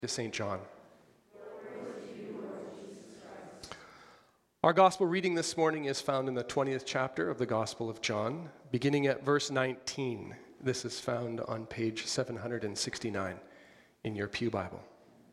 To St. John. Our gospel reading this morning is found in the 20th chapter of the Gospel of John, beginning at verse 19. This is found on page 769 in your Pew Bible.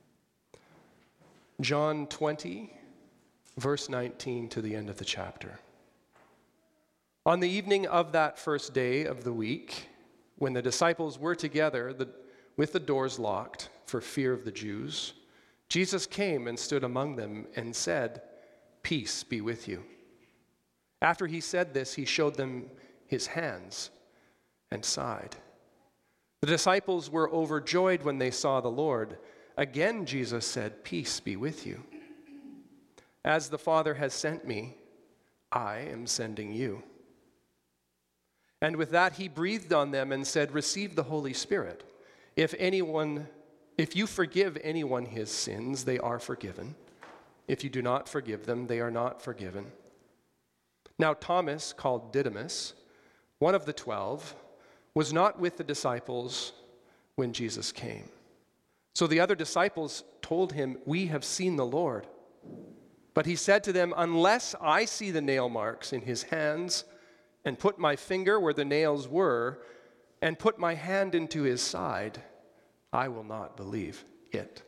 John 20, verse 19 to the end of the chapter. On the evening of that first day of the week, when the disciples were together with the doors locked for fear of the Jews, Jesus came and stood among them and said, "Peace be with you." After he said this, he showed them his hands and side. The disciples were overjoyed when they saw the Lord. Again, Jesus said, "Peace be with you. As the Father has sent me, I am sending you." And with that, he breathed on them and said, "Receive the Holy Spirit. If you forgive anyone his sins, they are forgiven. If you do not forgive them, they are not forgiven." Now Thomas, called Didymus, one of the 12, was not with the disciples when Jesus came. So the other disciples told him, "We have seen the Lord." But he said to them, "Unless I see the nail marks in his hands, and put my finger where the nails were, and put my hand into his side, I will not believe it."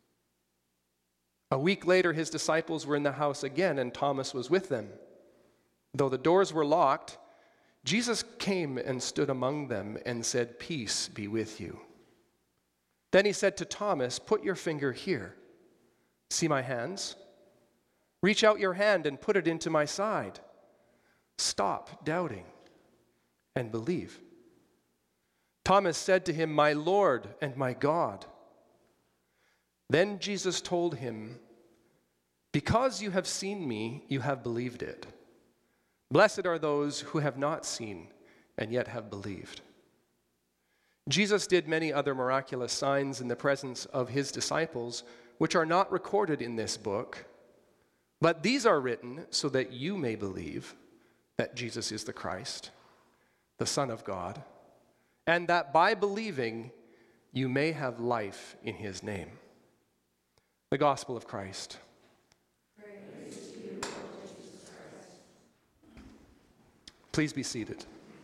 A week later, his disciples were in the house again, and Thomas was with them. Though the doors were locked, Jesus came and stood among them and said, "Peace be with you." Then he said to Thomas, "Put your finger here. See my hands? Reach out your hand and put it into my side. Stop doubting and believe." Thomas said to him, "My Lord and my God." Then Jesus told him, "Because you have seen me, you have believed it. Blessed are those who have not seen and yet have believed." Jesus did many other miraculous signs in the presence of his disciples, which are not recorded in this book, but these are written so that you may believe that Jesus is the Christ, the Son of God, and that by believing you may have life in his name. The Gospel of Christ. Praise to you, Lord Jesus Christ. Please be seated.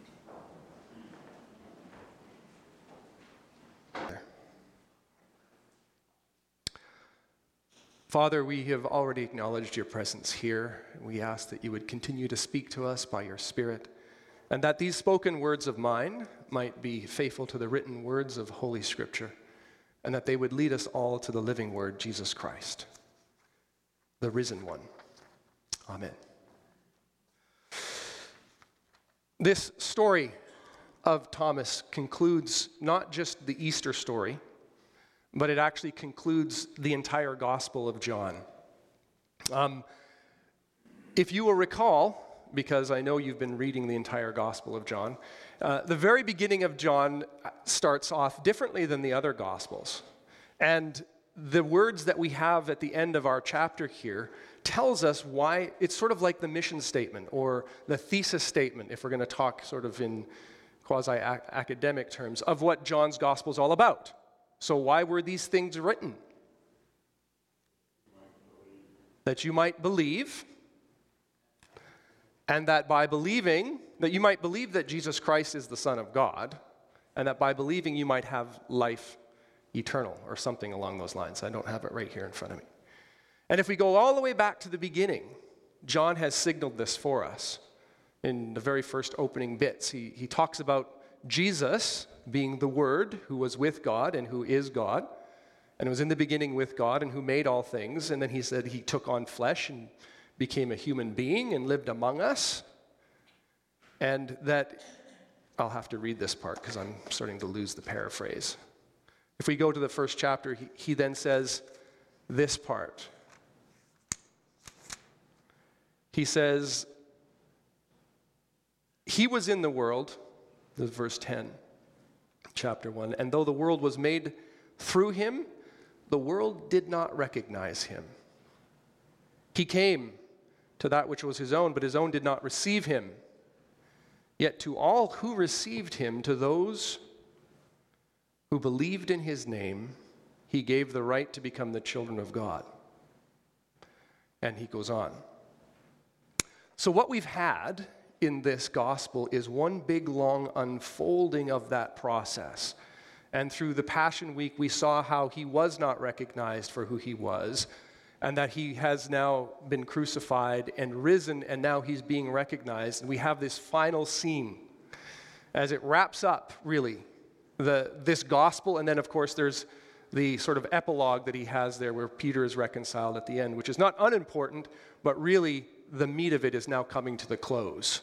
Father, we have already acknowledged your presence here. We ask that you would continue to speak to us by your Spirit, and that these spoken words of mine might be faithful to the written words of Holy Scripture, and that they would lead us all to the living word, Jesus Christ, the risen one. Amen. This story of Thomas concludes not just the Easter story, but it actually concludes the entire Gospel of John. If you will recall, because I know you've been reading the entire Gospel of John, the very beginning of John starts off differently than the other Gospels. And the words that we have at the end of our chapter here tells us why. It's sort of like the mission statement or the thesis statement, if we're going to talk sort of in quasi-academic terms, of what John's Gospel is all about. So why were these things written? That you might believe, and that by believing, that you might believe that Jesus Christ is the Son of God, and that by believing you might have life eternal, or something along those lines. I don't have it right here in front of me. And if we go all the way back to the beginning, John has signaled this for us. In the very first opening bits, he talks about Jesus being the Word who was with God and who is God, and was in the beginning with God and who made all things. And then he said he took on flesh and became a human being and lived among us. And that, I'll have to read this part because I'm starting to lose the paraphrase. If we go to the first chapter, he then says this part. He says, "He was in the world," this is verse 10, chapter 1, "and though the world was made through him, the world did not recognize him. He came to that which was his own, but his own did not receive him. Yet to all who received him, to those who believed in his name, he gave the right to become the children of God. And he goes on. So what we've had in this gospel is one big, long unfolding of that process. And through the Passion Week, we saw how he was not recognized for who he was, and that he has now been crucified and risen, and now he's being recognized. And we have this final scene as it wraps up, really, this gospel. And then, of course, there's the sort of epilogue that he has there where Peter is reconciled at the end, which is not unimportant, but really the meat of it is now coming to the close.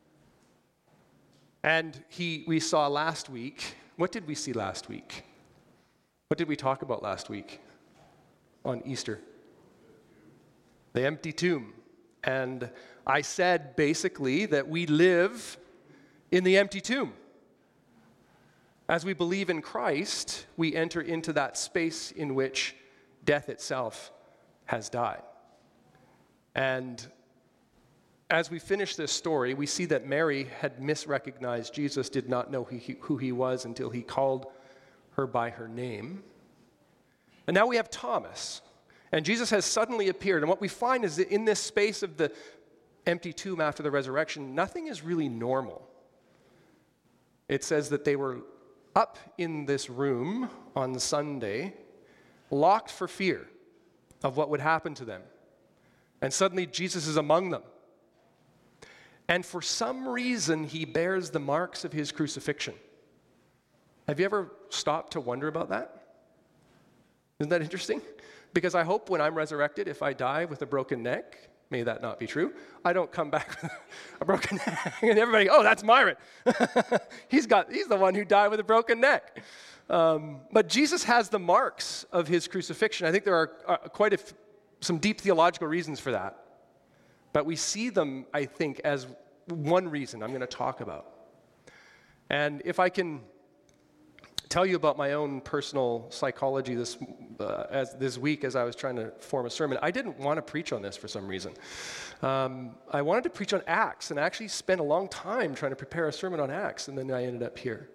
And we saw last week, what did we see last week? What did we talk about last week on Easter? The empty tomb. And I said basically that we live in the empty tomb. As we believe in Christ, we enter into that space in which death itself has died. And as we finish this story, we see that Mary had misrecognized Jesus, did not know who he was until he called her by her name. And now we have Thomas. And Jesus has suddenly appeared. And what we find is that in this space of the empty tomb after the resurrection, nothing is really normal. It says that they were up in this room on Sunday, locked for fear of what would happen to them. And suddenly Jesus is among them. And for some reason, he bears the marks of his crucifixion. Have you ever stopped to wonder about that? Isn't that interesting? Because I hope when I'm resurrected, if I die with a broken neck, may that not be true, I don't come back with a broken neck. And everybody, oh, that's Myron. He's the one who died with a broken neck. But Jesus has the marks of his crucifixion. I think there are some deep theological reasons for that. But we see them, I think, as one reason I'm going to talk about. And if I can tell you about my own personal psychology this week as I was trying to form a sermon, I didn't want to preach on this for some reason. I wanted to preach on Acts, and I actually spent a long time trying to prepare a sermon on Acts, and then I ended up here.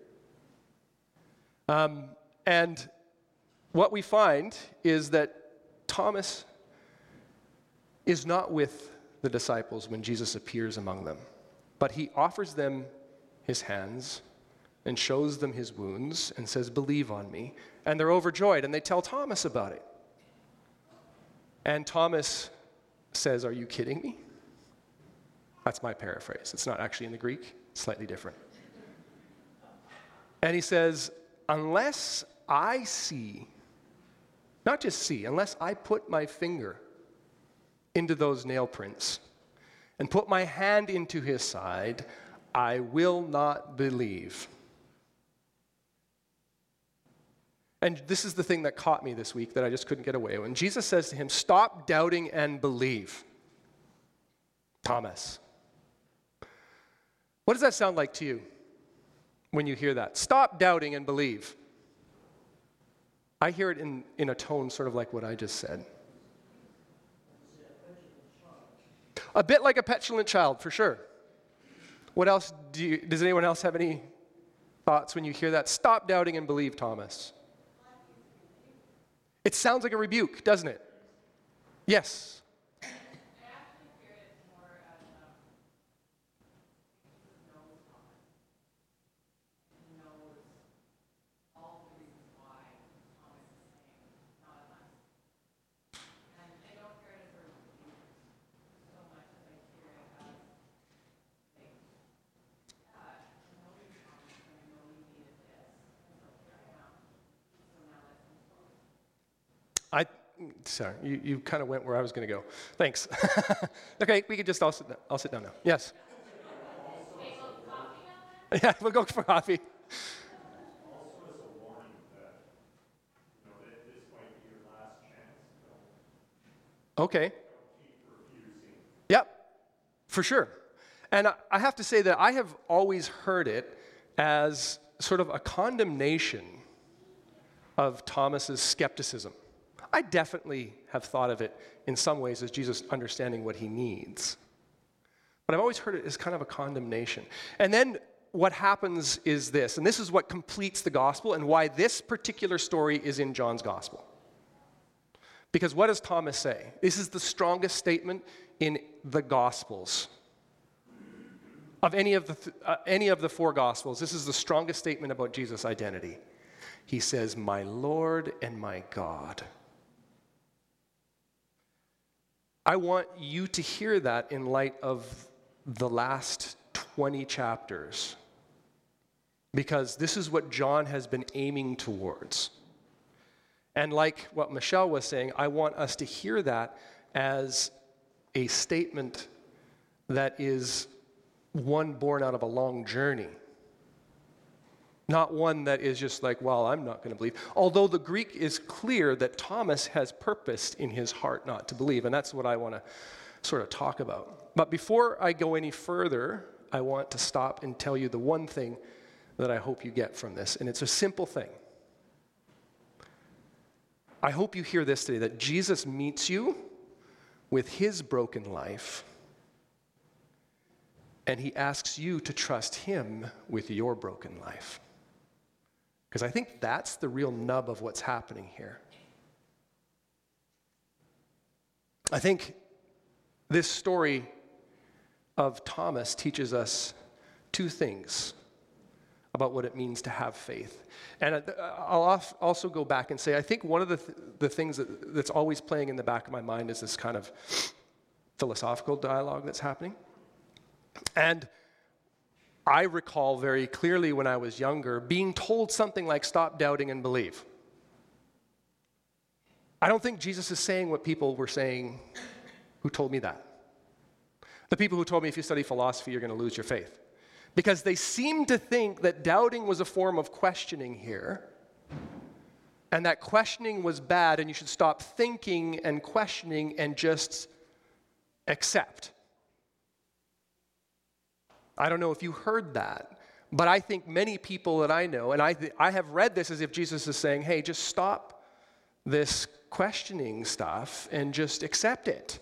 And what we find is that Thomas is not with the disciples when Jesus appears among them, but he offers them his hands and shows them his wounds and says, "Believe on me." And they're overjoyed, and they tell Thomas about it. And Thomas says, "Are you kidding me?" That's my paraphrase. It's not actually in the Greek. It's slightly different. And he says, "Unless I see," not just see, unless I put my finger into those nail prints and put my hand into his side, I will not believe. And this is the thing that caught me this week that I just couldn't get away with. When Jesus says to him, "Stop doubting and believe." Thomas. What does that sound like to you when you hear that? Stop doubting and believe. I hear it in a tone sort of like what I just said. A bit like a petulant child, for sure. What else does anyone else have any thoughts when you hear that? Stop doubting and believe, Thomas. It sounds like a rebuke, doesn't it? Yes. I actually hear it more as Jesus knows Thomas. He knows all the reasons why Thomas is saying, not unless. And I don't hear it as a rebuke so much as I hear it as, like, I know you, Thomas, and I know you needed this, and so here I am. So now let's move forward. Sorry, you kind of went where I was going to go. Thanks. Okay, we could just, I'll sit down now. Yes. Okay, well, coffee now then? Yeah, we'll go for coffee. Also as a warning that, that this might be your last chance. Okay. Don't keep refusing. Yep, for sure. And I have to say that I have always heard it as sort of a condemnation of Thomas's skepticism. I definitely have thought of it in some ways as Jesus understanding what he needs. But I've always heard it as kind of a condemnation. And then what happens is this, and this is what completes the gospel and why this particular story is in John's gospel. Because what does Thomas say? This is the strongest statement in the gospels. Of any of the four gospels, this is the strongest statement about Jesus' identity. He says, "My Lord and my God." I want you to hear that in light of the last 20 chapters, because this is what John has been aiming towards. And like what Michelle was saying, I want us to hear that as a statement that is one born out of a long journey. Not one that is just like, well, I'm not going to believe. Although the Greek is clear that Thomas has purposed in his heart not to believe, and that's what I want to sort of talk about. But before I go any further, I want to stop and tell you the one thing that I hope you get from this, and it's a simple thing. I hope you hear this today, that Jesus meets you with his broken life, and he asks you to trust him with your broken life. Because I think that's the real nub of what's happening here. I think this story of Thomas teaches us two things about what it means to have faith. And I'll also go back and say, I think one of the things that's always playing in the back of my mind is this kind of philosophical dialogue that's happening. And I recall very clearly when I was younger being told something like, stop doubting and believe. I don't think Jesus is saying what people were saying who told me that. The people who told me if you study philosophy, you're going to lose your faith. Because they seemed to think that doubting was a form of questioning here, and that questioning was bad, and you should stop thinking and questioning and just accept. I don't know if you heard that, but I think many people that I know, and I have read this as if Jesus is saying, hey, just stop this questioning stuff and just accept it.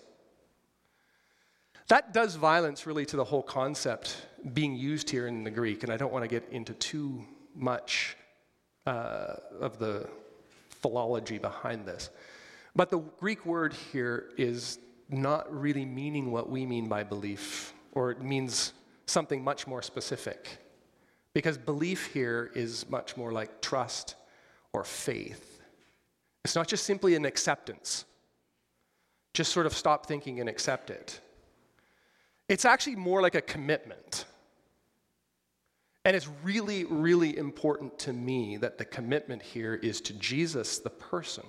That does violence really to the whole concept being used here in the Greek, and I don't want to get into too much of the philology behind this. But the Greek word here is not really meaning what we mean by belief, or it means something much more specific. Because belief here is much more like trust or faith. It's not just simply an acceptance. Just sort of stop thinking and accept it. It's actually more like a commitment. And it's really, really important to me that the commitment here is to Jesus, the person,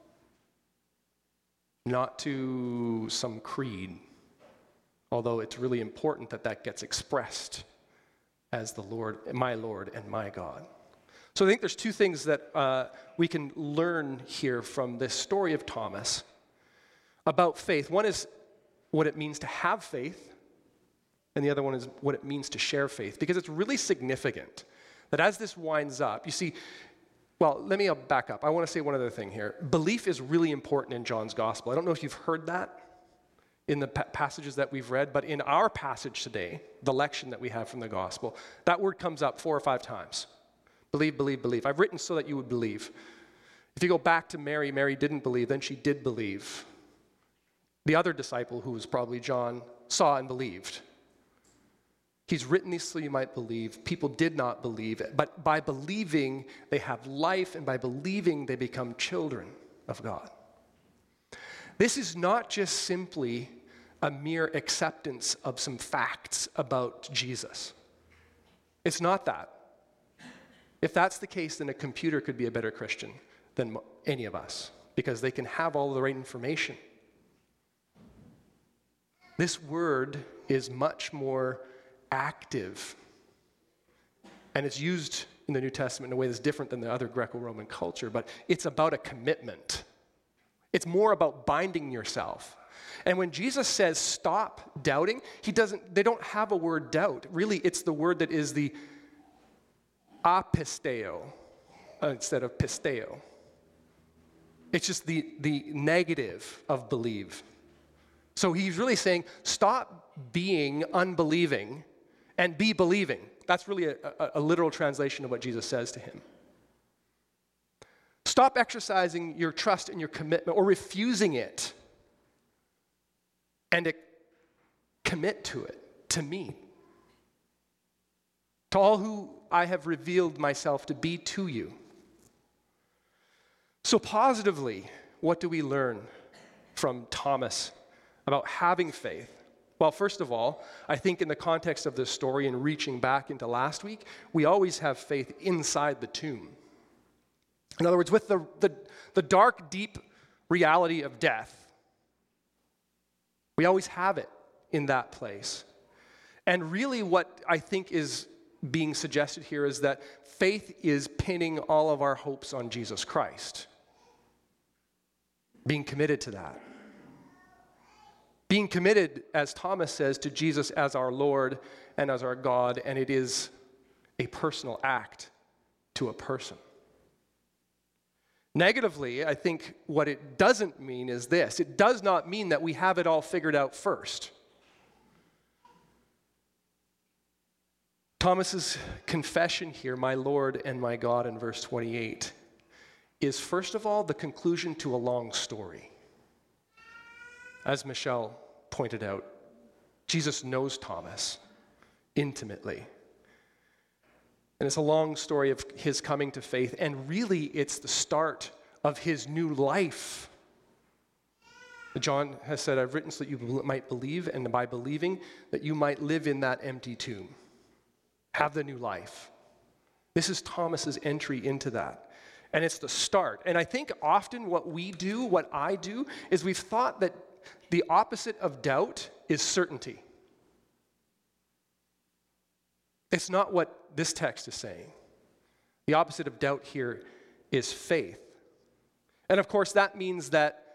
not to some creed. Although it's really important that that gets expressed as the Lord and my God. So I think there's two things that we can learn here from this story of Thomas about faith. One is what it means to have faith, and the other one is what it means to share faith. Because it's really significant that as this winds up, you see, well, let me back up. I want to say one other thing here. Belief is really important in John's gospel. I don't know if you've heard that in the passages that we've read, but in our passage today, the lection that we have from the gospel, that word comes up 4 or 5 times. Believe, believe, believe. I've written so that you would believe. If you go back to Mary, Mary didn't believe, then she did believe. The other disciple, who was probably John, saw and believed. He's written these so you might believe. People did not believe, but by believing, they have life, and by believing, they become children of God. This is not just simply a mere acceptance of some facts about Jesus. It's not that. If that's the case, then a computer could be a better Christian than any of us, because they can have all the right information. This word is much more active, and it's used in the New Testament in a way that's different than the other Greco-Roman culture, but it's about a commitment. It's more about binding yourself. And when Jesus says stop doubting, they don't have a word doubt. Really, it's the word that is the apisteo instead of pisteo. It's just the negative of believe. So he's really saying stop being unbelieving and be believing. that's really a literal translation of what Jesus says to him. Stop exercising your trust and your commitment or refusing it and commit to it, to me, to all who I have revealed myself to be to you. So positively, what do we learn from Thomas about having faith? Well, first of all, I think in the context of this story and reaching back into last week, we always have faith inside the tomb. In other words, with the dark, deep reality of death, we always have it in that place. And really what I think is being suggested here is that faith is pinning all of our hopes on Jesus Christ. Being committed to that. Being committed, as Thomas says, to Jesus as our Lord and as our God, and it is a personal act to a person. Negatively, I think what it doesn't mean is this. It does not mean that we have it all figured out first. Thomas's confession here, my Lord and my God, in verse 28, is first of all the conclusion to a long story. As Michelle pointed out, Jesus knows Thomas intimately. And it's a long story of his coming to faith, and really it's the start of his new life. John has said, I've written so that you might believe, and by believing, that you might live in that empty tomb. Have the new life. This is Thomas's entry into that. And it's the start. And I think often what we do, what I do, is we've thought that the opposite of doubt is certainty. It's not what this text is saying. The opposite of doubt here is faith. And of course, that means that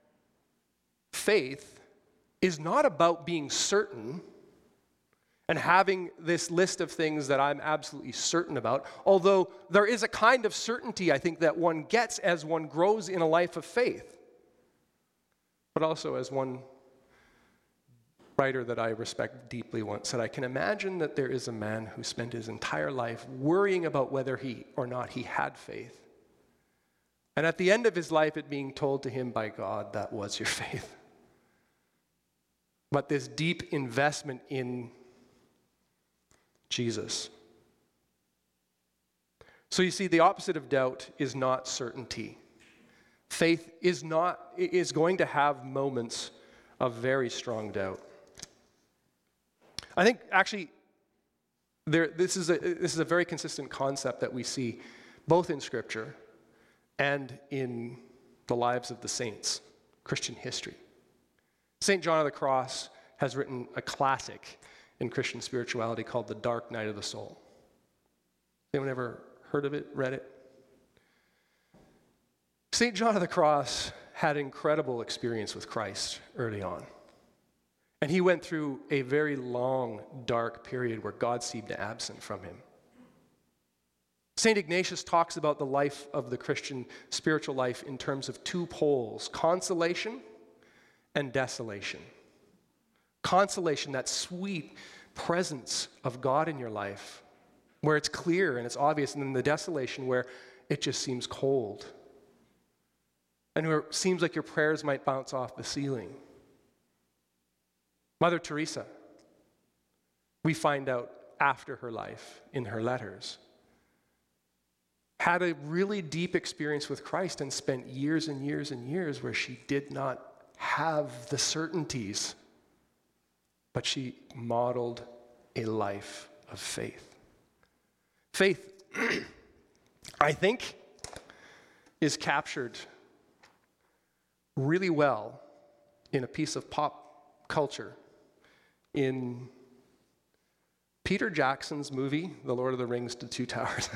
faith is not about being certain and having this list of things that I'm absolutely certain about, although there is a kind of certainty, I think, that one gets as one grows in a life of faith. But also, as one writer that I respect deeply once said, I can imagine that there is a man who spent his entire life worrying about whether he or not he had faith. And at the end of his life, it being told to him by God, that was your faith. But this deep investment in Jesus. So you see, the opposite of doubt is not certainty. Faith is going to have moments of very strong doubt. I think actually this is a very consistent concept that we see both in Scripture and in the lives of the saints, Christian history. St. John of the Cross has written a classic in Christian spirituality called The Dark Night of the Soul. Anyone ever heard of it, read it? St. John of the Cross had incredible experience with Christ early on. And he went through a very long, dark period where God seemed absent from him. St. Ignatius talks about the life of the Christian spiritual life in terms of two poles, consolation and desolation. Consolation, that sweet presence of God in your life, where it's clear and it's obvious, and then the desolation where it just seems cold. And where it seems like your prayers might bounce off the ceiling. Mother Teresa, we find out after her life in her letters, had a really deep experience with Christ and spent years and years and years where she did not have the certainties, but she modeled a life of faith. Faith, I think, is captured really well in a piece of pop culture in Peter Jackson's movie, The Lord of the Rings, The Two Towers.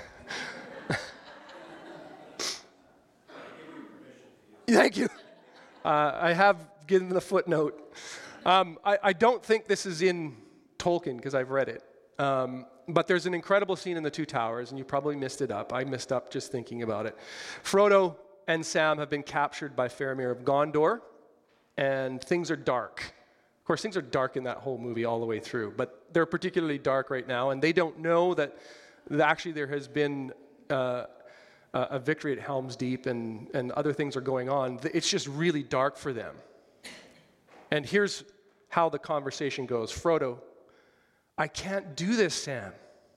Thank you. I have given the footnote. I don't think this is in Tolkien because I've read it. But there's an incredible scene in The Two Towers, and you probably missed it up. I missed up just thinking about it. Frodo and Sam have been captured by Faramir of Gondor, and things are dark. Of Of course, things are dark in that whole movie all the way through, but they're particularly dark right now, and they don't know that actually there has been a victory at Helm's Deep and other things are going on. It's just really dark for them. And here's how the conversation goes. Frodo, I can't do this, Sam.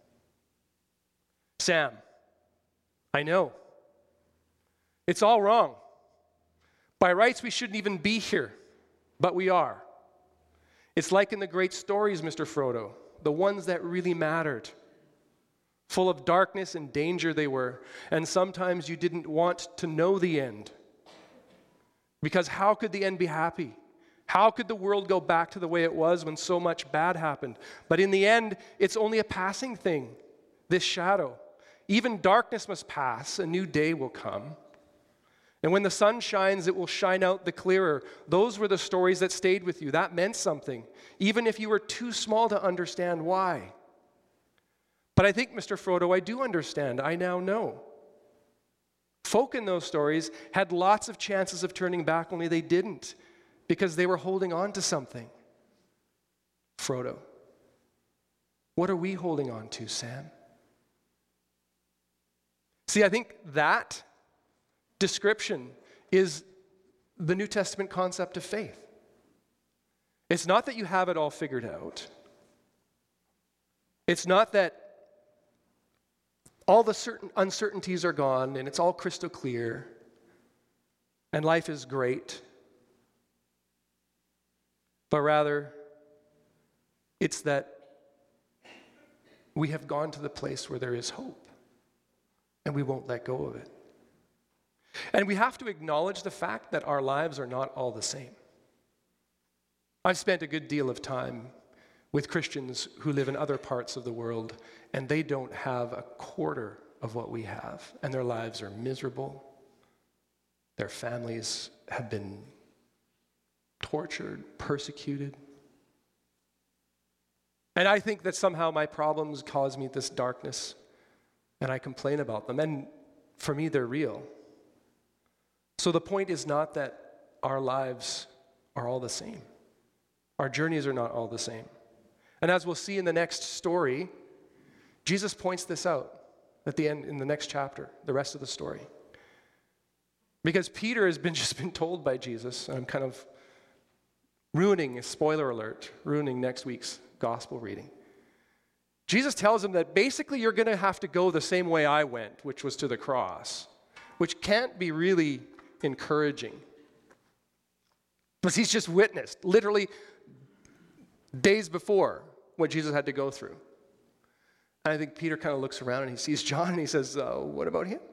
Sam, I know. It's all wrong. By rights, we shouldn't even be here, but we are. It's like in the great stories, Mr. Frodo, the ones that really mattered. Full of darkness and danger they were, and sometimes you didn't want to know the end. Because how could the end be happy? How could the world go back to the way it was when so much bad happened? But in the end, it's only a passing thing, this shadow. Even darkness must pass, a new day will come. And when the sun shines, it will shine out the clearer. Those were the stories that stayed with you. That meant something, even if you were too small to understand why. But I think, Mr. Frodo, I do understand. I now know. Folk in those stories had lots of chances of turning back, only they didn't, because they were holding on to something. Frodo, what are we holding on to, Sam? See, I think that description is the New Testament concept of faith. It's not that you have it all figured out. It's not that all the certain uncertainties are gone and it's all crystal clear and life is great. But rather, it's that we have gone to the place where there is hope and we won't let go of it. And we have to acknowledge the fact that our lives are not all the same. I've spent a good deal of time with Christians who live in other parts of the world, and they don't have a quarter of what we have, and their lives are miserable. Their families have been tortured, persecuted. And I think that somehow my problems cause me this darkness, and I complain about them, and for me, they're real. So the point is not that our lives are all the same. Our journeys are not all the same. And as we'll see in the next story, Jesus points this out at the end in the next chapter, the rest of the story. Because Peter has just been told by Jesus, and I'm kind of ruining, spoiler alert, ruining next week's gospel reading. Jesus tells him that basically you're going to have to go the same way I went, which was to the cross, which can't be really encouraging. Because he's just witnessed, literally days before, what Jesus had to go through. And I think Peter kind of looks around and he sees John and he says, what about him?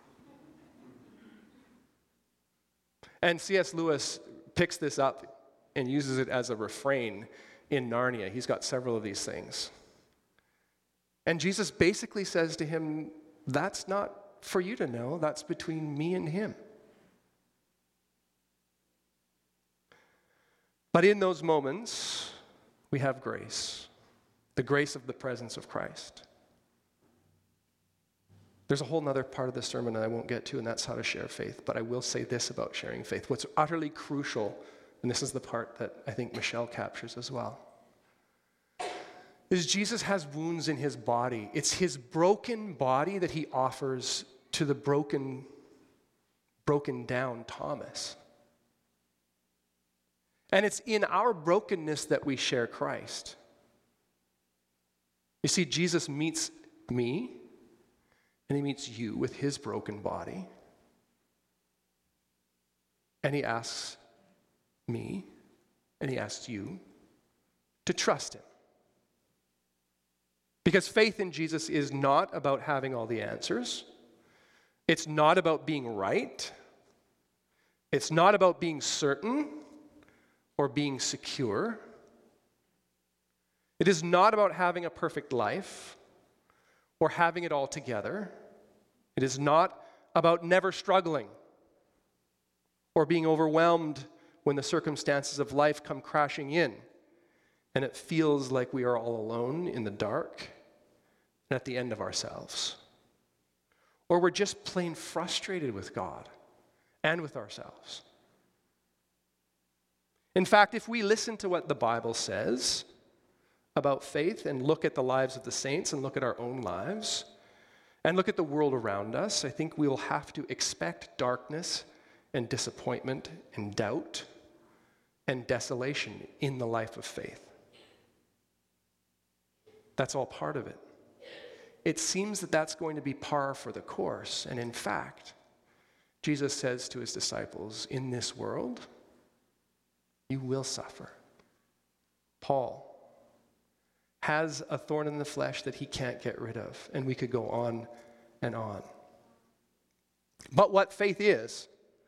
And C.S. Lewis picks this up and uses it as a refrain in Narnia. He's got several of these things. And Jesus basically says to him, that's not for you to know, that's between me and him. But in those moments, we have grace, the grace of the presence of Christ. There's a whole other part of the sermon that I won't get to, and that's how to share faith. But I will say this about sharing faith. What's utterly crucial, and this is the part that I think Michelle captures as well, is Jesus has wounds in his body. It's his broken body that he offers to the broken down Thomas. And it's in our brokenness that we share Christ. You see, Jesus meets me, and he meets you with his broken body. And he asks me, and he asks you to trust him. Because faith in Jesus is not about having all the answers. It's not about being right. It's not about being certain or being secure. It is not about having a perfect life or having it all together. It is not about never struggling or being overwhelmed when the circumstances of life come crashing in and it feels like we are all alone in the dark and at the end of ourselves. Or we're just plain frustrated with God and with ourselves. In fact, if we listen to what the Bible says about faith and look at the lives of the saints and look at our own lives and look at the world around us, I think we will have to expect darkness and disappointment and doubt and desolation in the life of faith. That's all part of it. It seems that that's going to be par for the course. And in fact, Jesus says to his disciples, in this world, you will suffer. Paul has a thorn in the flesh that he can't get rid of. And we could go on and on. But what faith is,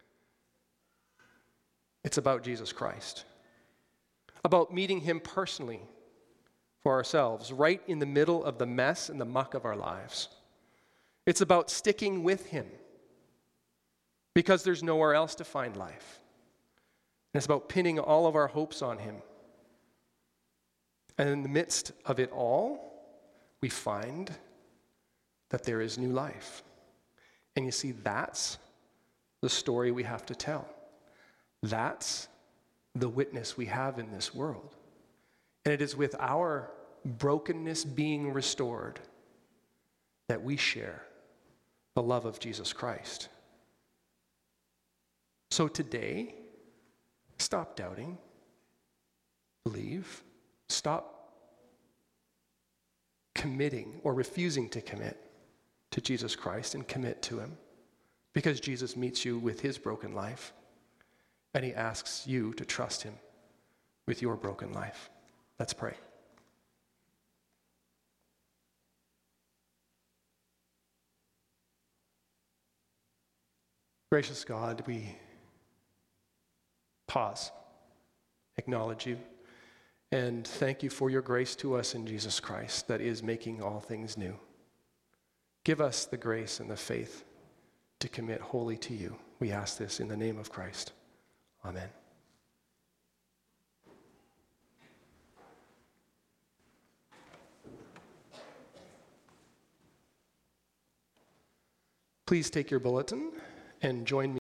it's about Jesus Christ. About meeting him personally for ourselves, right in the middle of the mess and the muck of our lives. It's about sticking with him because there's nowhere else to find life. And it's about pinning all of our hopes on him. And in the midst of it all, we find that there is new life. And you see, that's the story we have to tell. That's the witness we have in this world. And it is with our brokenness being restored that we share the love of Jesus Christ. So today, stop doubting, believe, stop committing or refusing to commit to Jesus Christ and commit to him, because Jesus meets you with his broken life and he asks you to trust him with your broken life. Let's pray. Gracious God, we pause, acknowledge you, and thank you for your grace to us in Jesus Christ that is making all things new. Give us the grace and the faith to commit wholly to you. We ask this in the name of Christ. Amen. Please take your bulletin and join me.